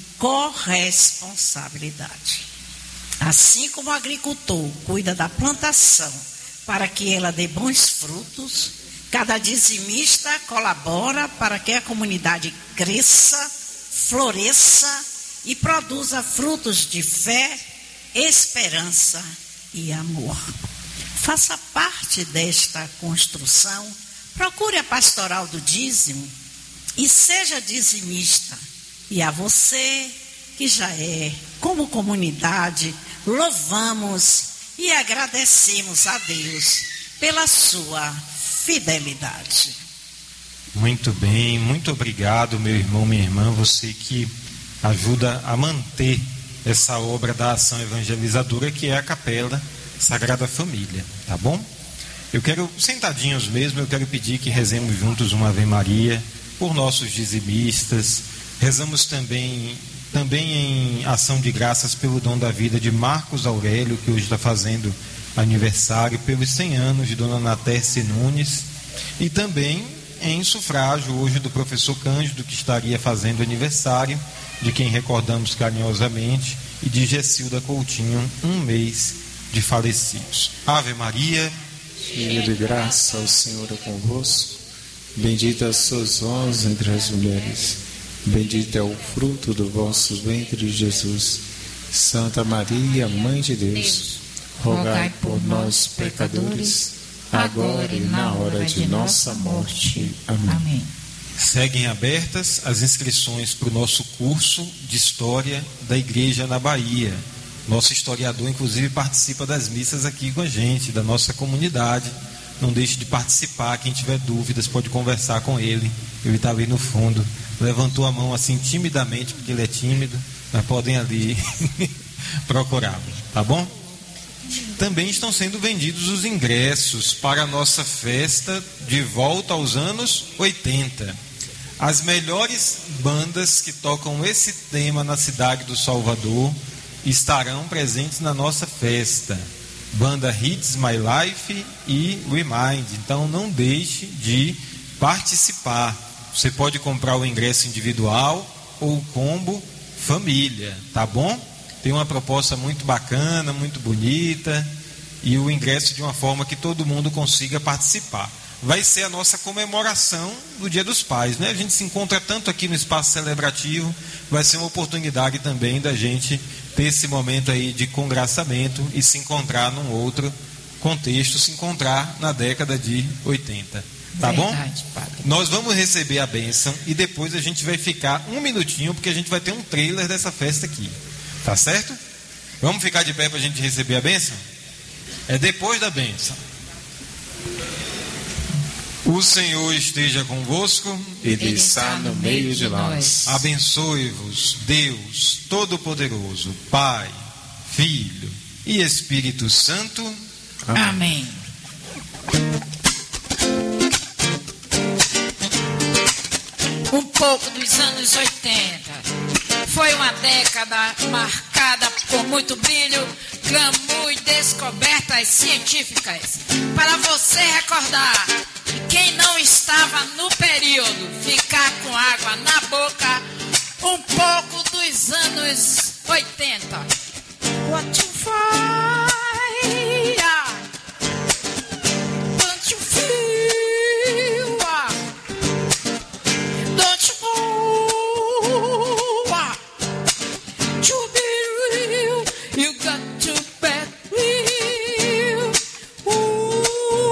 corresponsabilidade. Assim como o agricultor cuida da plantação para que ela dê bons frutos, cada dizimista colabora para que a comunidade cresça, floresça e produza frutos de fé, esperança e amor. Faça parte desta construção, procure a pastoral do dízimo e seja dizimista. E a você que já é, como comunidade, louvamos e agradecemos a Deus pela sua fidelidade. Muito bem, muito obrigado, meu irmão, minha irmã, você que ajuda a manter essa obra da ação evangelizadora que é a Capela Sagrada Família, tá bom? Eu quero, sentadinhos mesmo, eu quero pedir que rezemos juntos uma Ave Maria por nossos dizimistas. Rezamos também, também em ação de graças pelo dom da vida de Marcos Aurélio, que hoje está fazendo aniversário, pelos cem anos de Dona Natércia Nunes, e também em sufrágio hoje do professor Cândido, que estaria fazendo aniversário, de quem recordamos carinhosamente, e de Gessilda Coutinho, um mês de falecidos. Ave Maria, cheia de graça, o Senhor é convosco. Bendita sois vós entre as mulheres, bendito é o fruto do vosso ventre, Jesus. Santa Maria, Mãe de Deus, rogai por nós, pecadores, agora e na hora de nossa morte. Amém. Amém. Seguem abertas as inscrições para o nosso curso de História da Igreja na Bahia. Nosso historiador, inclusive, participa das missas aqui com a gente, da nossa comunidade. Não deixe de participar. Quem tiver dúvidas pode conversar com ele. Ele está ali no fundo. Levantou a mão assim timidamente, porque ele é tímido, mas podem ali procurá-lo, tá bom? Também estão sendo vendidos os ingressos para a nossa festa de volta aos anos oitenta. As melhores bandas que tocam esse tema na cidade do Salvador estarão presentes na nossa festa. Banda Hits My Life e Remind. Então não deixe de participar. Você pode comprar o ingresso individual ou o combo família, tá bom? Tem uma proposta muito bacana, muito bonita, e o ingresso de uma forma que todo mundo consiga participar. Vai ser a nossa comemoração do Dia dos Pais, né? A gente se encontra tanto aqui no espaço celebrativo, vai ser uma oportunidade também da gente ter esse momento aí de congraçamento e se encontrar num outro contexto, se encontrar na década de oitenta. Tá bom? Verdade, padre. Nós vamos receber a bênção e depois a gente vai ficar um minutinho, porque a gente vai ter um trailer dessa festa aqui. Tá certo? Vamos ficar de pé para a gente receber a bênção? É depois da bênção. O Senhor esteja convosco. Ele está no meio de nós. Abençoe-vos, Deus Todo-Poderoso, Pai, Filho e Espírito Santo. Amém. Um pouco dos anos oitenta. Foi uma década marcada por muito brilho, glamour e descobertas científicas. Para você recordar, quem não estava no período, ficar com água na boca, um pouco dos anos oitenta. What you find? Don't you feel? Don't you know? To be real, you got to bet real. Ooh,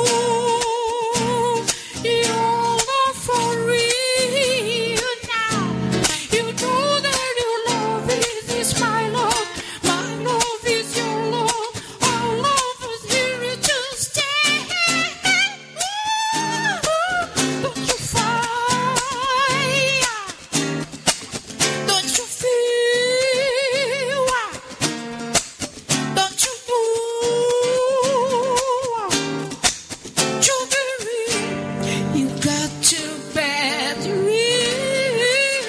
you're not for real now. You know that your love is, is my love. My love is your love. Our love is here to stay. Ooh, don't you find? Don't you feel? Don't you know? To be real, you got to bet real.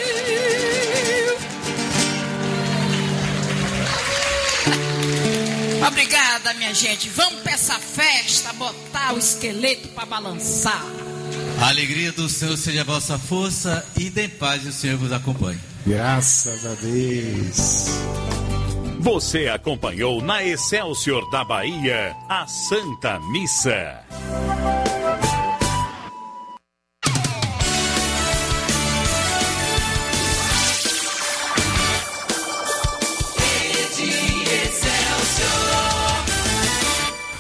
Obrigada, minha gente. Vamos pra essa festa, botar o esqueleto pra balançar. A alegria do Senhor seja a vossa força e de paz o Senhor vos acompanhe. Graças a Deus. Você acompanhou na Excelsior da Bahia a Santa Missa. Excelsior.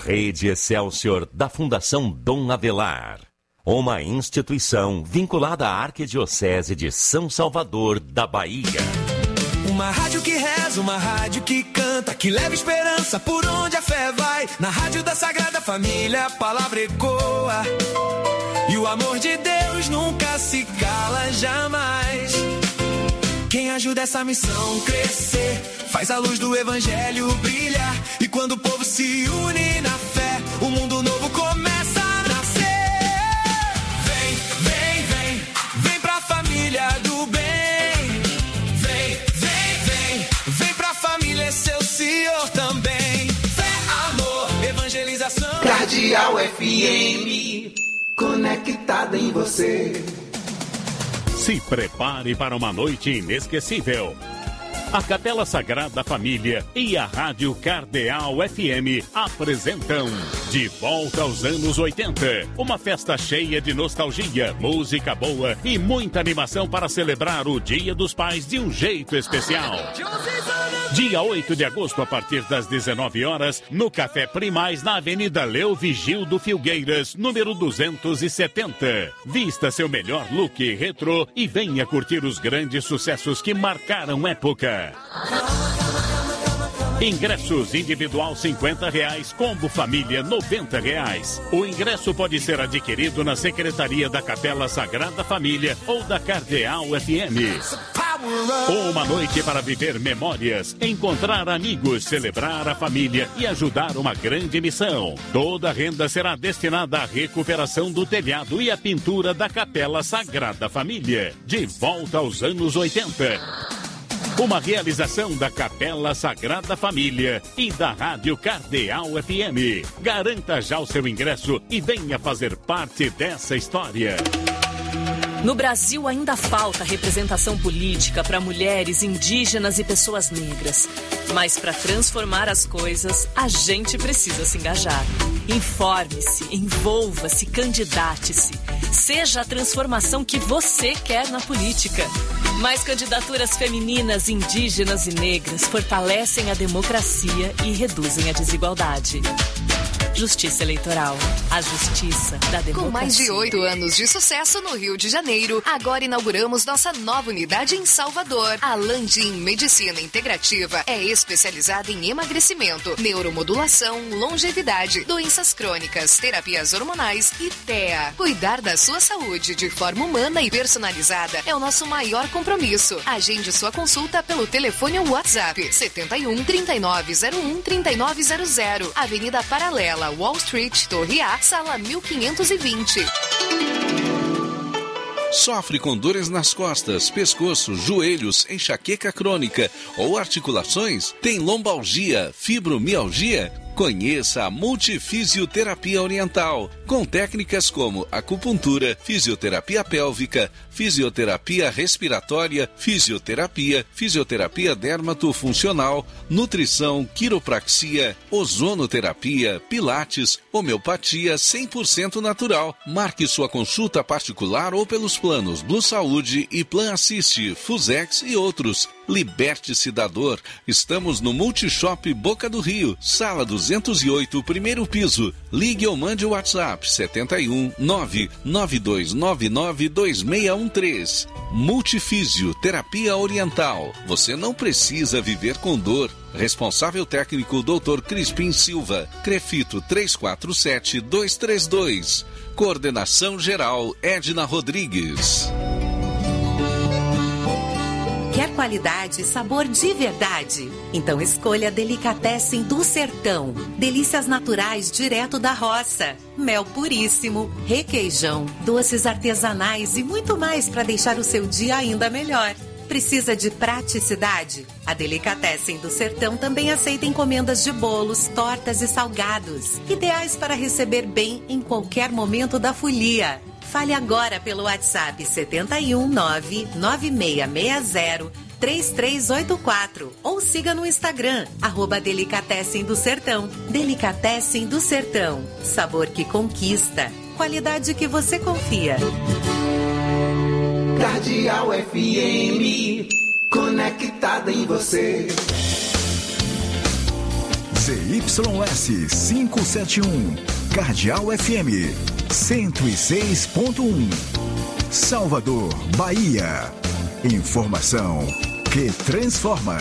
Rede Excelsior da Fundação Dom Avelar. Uma instituição vinculada à Arquidiocese de São Salvador da Bahia. Uma rádio que reza, uma rádio que canta, que leva esperança por onde a fé vai. Na rádio da Sagrada Família a palavra ecoa, e o amor de Deus nunca se cala jamais. Quem ajuda essa missão crescer, faz a luz do Evangelho brilhar. E quando o povo se une na fé, o mundo novo começa a nascer. Vem, vem, vem, vem pra família do bem. Vem, vem, vem, vem pra família Excelsior também. Fé, amor, evangelização. Cardeal F M, conectada em você. Se prepare para uma noite inesquecível. A Capela Sagrada Família e a Rádio Cardeal F M apresentam De Volta aos Anos oitenta. Uma festa cheia de nostalgia, música boa e muita animação para celebrar o Dia dos Pais de um jeito especial. Dia oito de agosto, a partir das dezenove horas, no Café Primaz, na Avenida Leo Vigildo Filgueiras, número duzentos e setenta. Vista seu melhor look retrô e venha curtir os grandes sucessos que marcaram época. Ingressos individual cinquenta reais, combo família noventa reais. O ingresso pode ser adquirido na Secretaria da Capela Sagrada Família ou da Cardeal F M. Uma noite para viver memórias, encontrar amigos, celebrar a família e ajudar uma grande missão. Toda a renda será destinada à recuperação do telhado e à pintura da Capela Sagrada Família. De volta aos anos oitenta. Uma realização da Capela Sagrada Família e da Rádio Cardeal F M. Garanta já o seu ingresso e venha fazer parte dessa história. No Brasil ainda falta representação política para mulheres, indígenas e pessoas negras. Mas para transformar as coisas, a gente precisa se engajar. Informe-se, envolva-se, candidate-se. Seja a transformação que você quer na política. Mais candidaturas femininas, indígenas e negras fortalecem a democracia e reduzem a desigualdade. Justiça Eleitoral. A justiça da democracia. Com mais de oito anos de sucesso no Rio de Janeiro, agora inauguramos nossa nova unidade em Salvador. A Landim Medicina Integrativa é especializada em emagrecimento, neuromodulação, longevidade, doenças crônicas, terapias hormonais e T E A. Cuidar da sua saúde de forma humana e personalizada é o nosso maior compromisso. Agende sua consulta pelo telefone ou WhatsApp setenta e um, trinta e nove zero um, trinta e nove zero zero. Avenida Paralela, Wall Street, Torre A, sala mil quinhentos e vinte. Sofre com dores nas costas, pescoço, joelhos, enxaqueca crônica ou articulações? Tem lombalgia, fibromialgia? Conheça a Multifisioterapia Oriental, com técnicas como acupuntura, fisioterapia pélvica, fisioterapia respiratória, fisioterapia, fisioterapia dermatofuncional, nutrição, quiropraxia, ozonoterapia, pilates, homeopatia cem por cento natural. Marque sua consulta particular ou pelos planos Blue Saúde e Plan Assist, Fusex e outros. Liberte-se da dor. Estamos no Multishop Boca do Rio, sala duzentos e oito, primeiro piso. Ligue ou mande o WhatsApp setenta e um, nove nove dois nove nove dois seis um três. Multifísio Terapia Oriental. Você não precisa viver com dor. Responsável técnico doutor Crispim Silva. Crefito três quatro sete, dois três dois. Coordenação geral Edna Rodrigues. Quer qualidade e sabor de verdade? Então escolha Delicatessen do Sertão. Delícias naturais direto da roça. Mel puríssimo, requeijão, doces artesanais e muito mais para deixar o seu dia ainda melhor. Precisa de praticidade? A Delicatessen do Sertão também aceita encomendas de bolos, tortas e salgados. Ideais para receber bem em qualquer momento da folia. Fale agora pelo WhatsApp setenta e um, nove nove seis seis zero, três três oito quatro ou siga no Instagram, arroba Delicatessen do Sertão. Delicatessen do Sertão. Sabor que conquista. Qualidade que você confia. Cardeal F M, conectada em você. Z Y S quinhentos e setenta e um, Cardeal F M cento e seis ponto um, Salvador, Bahia. Informação que transforma.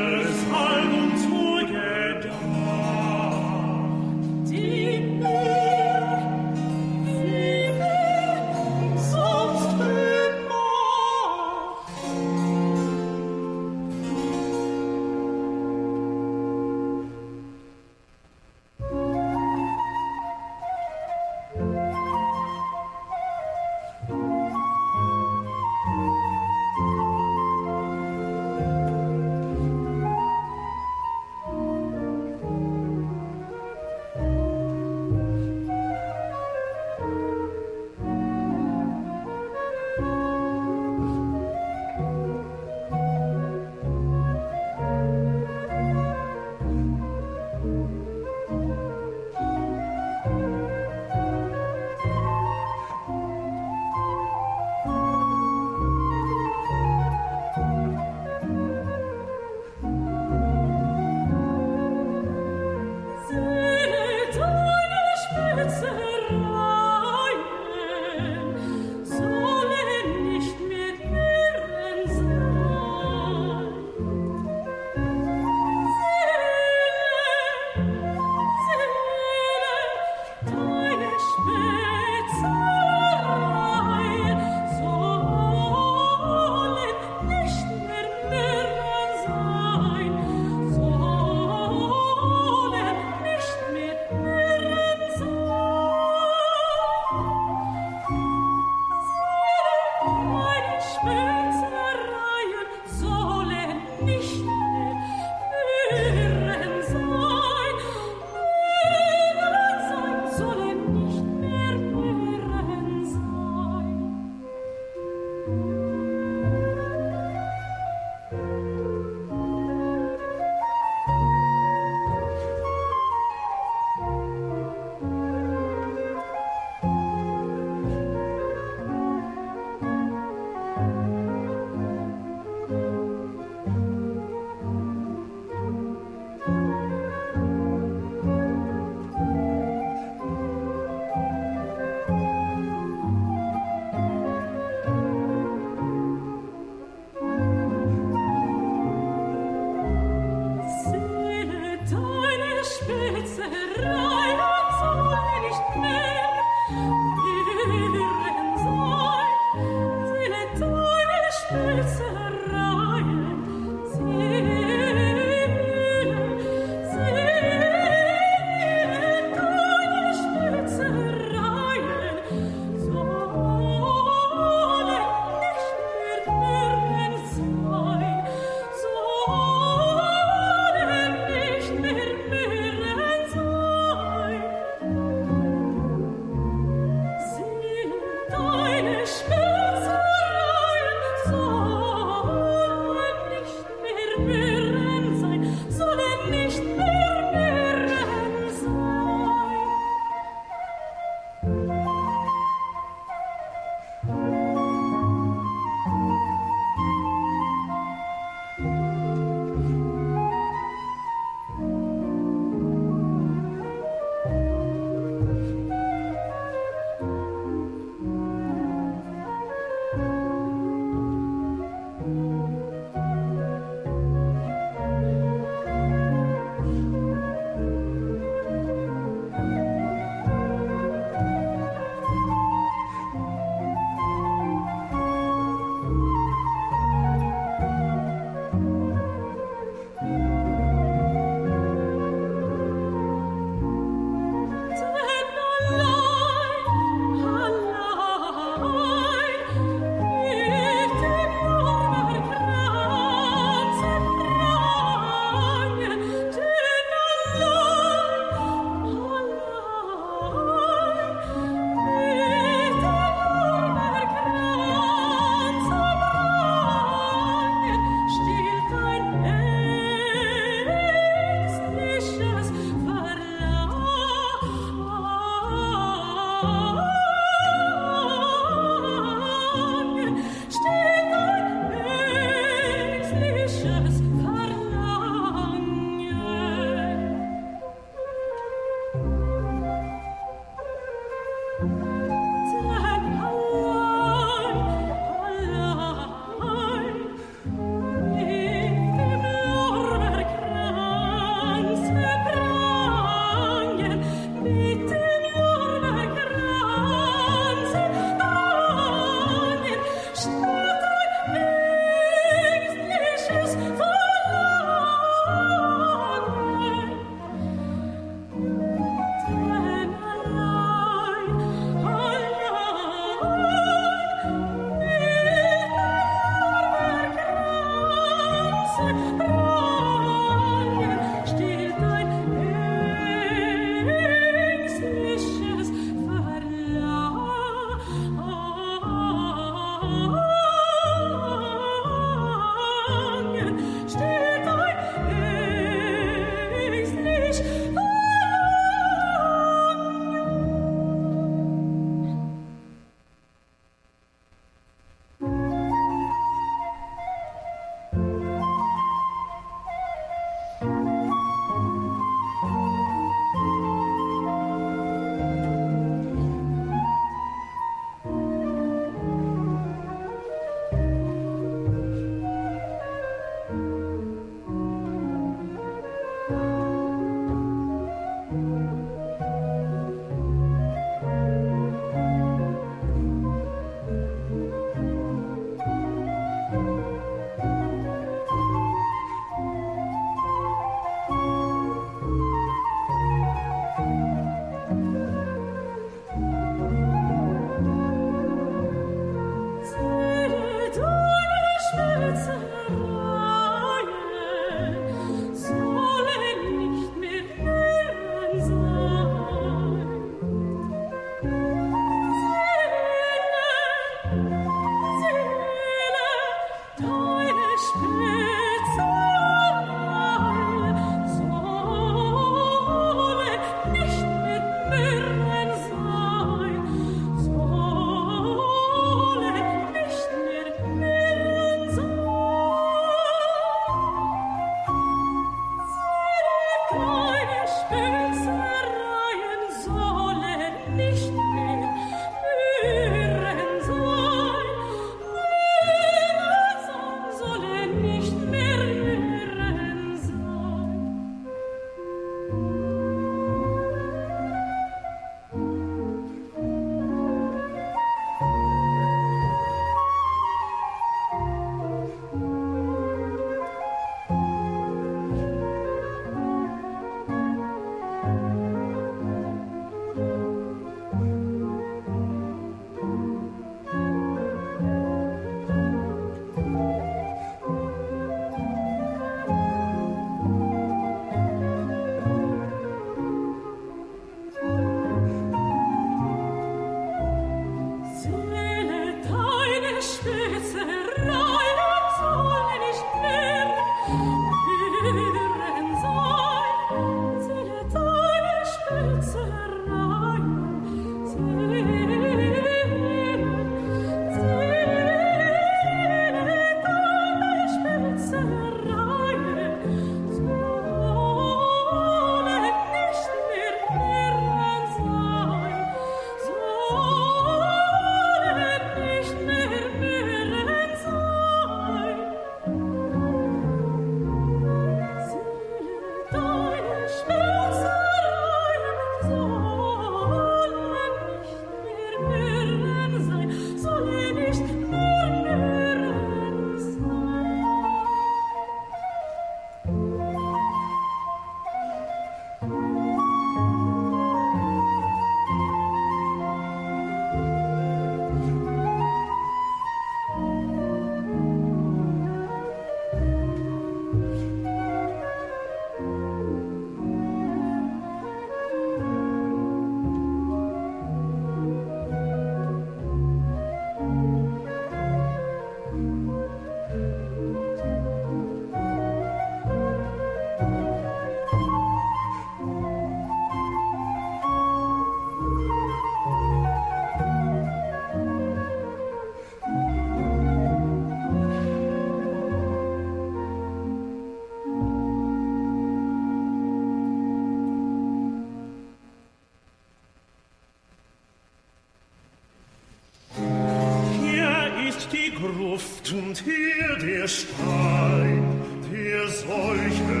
Gruft und hier der Stein, der solche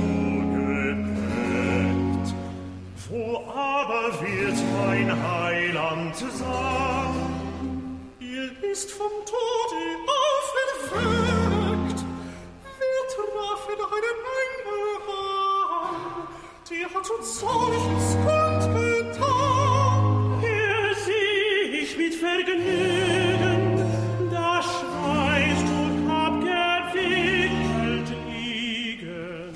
zugedeckt. Wo aber wird mein Heiland sein? Er ist vom Tode auferweckt. Wer traf ihn einen Engel an? Der hat uns solches kundgetan. Hier sieh ich mit Vergnügen, da schweißt und abgewickelt liegen.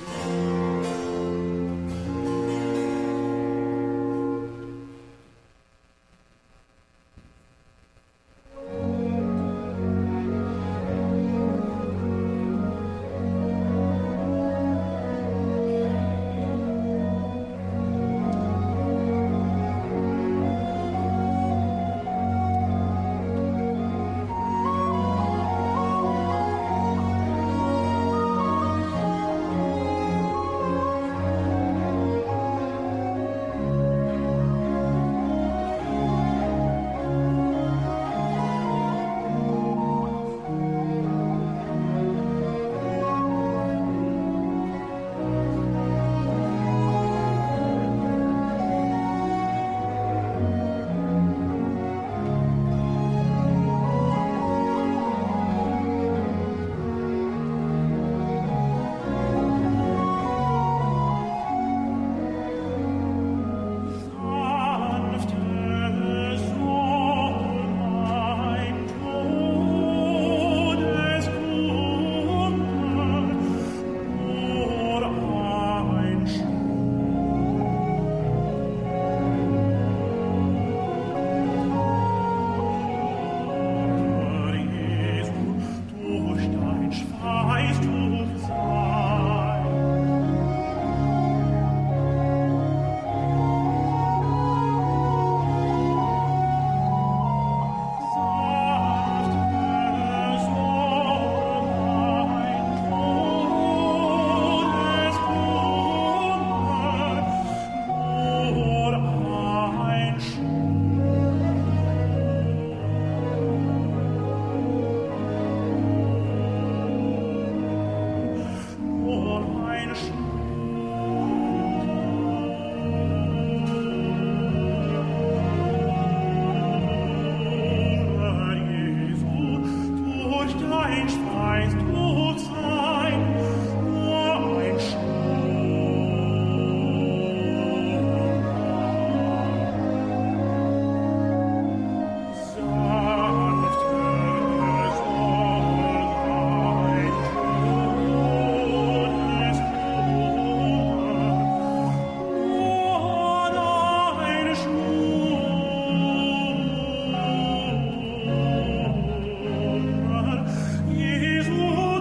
Jesus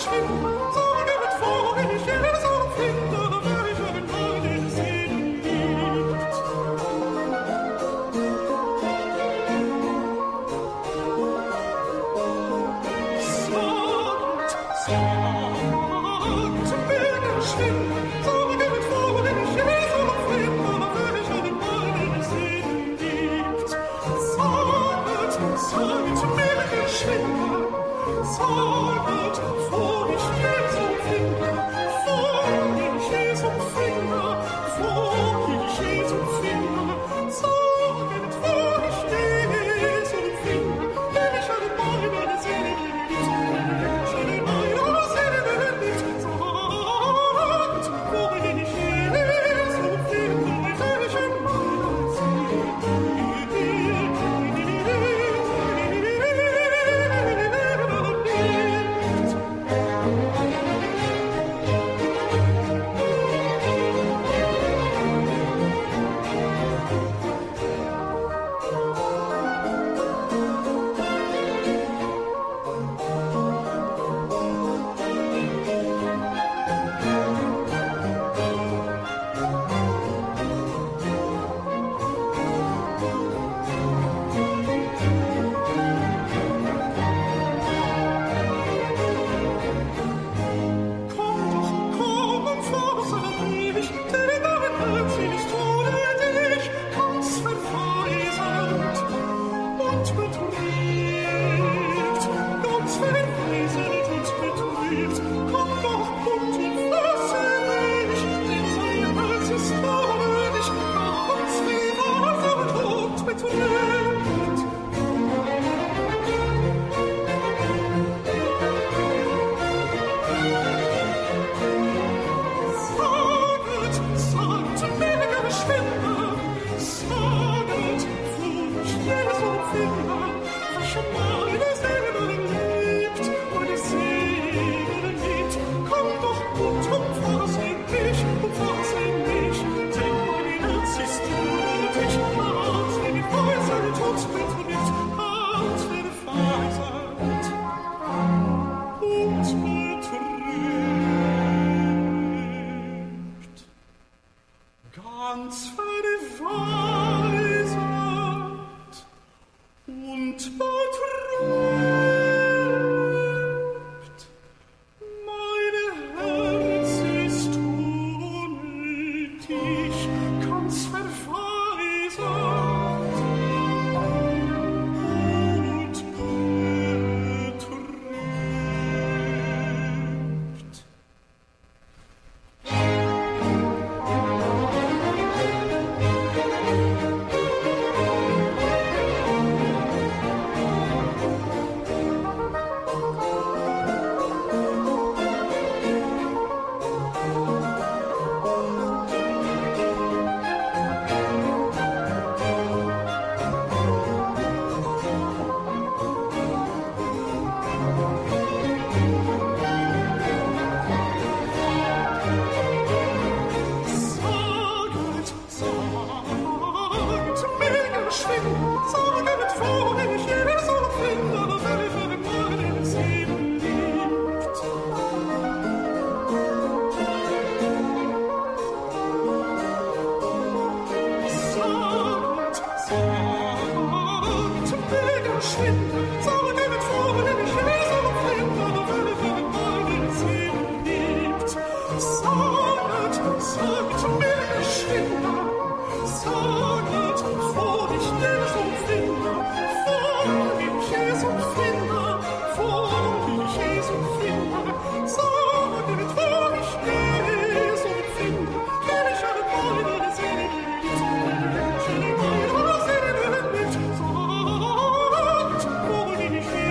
Thank you.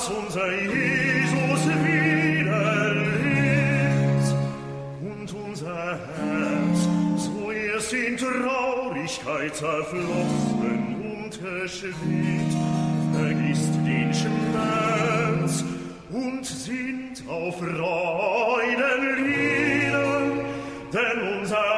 dass unser Jesus wieder lebt und unser Herz, so erst in Traurigkeit zerflossen und erschwingt, vergisst den Schmerz und sinnt auf Freudenlieder, denn unser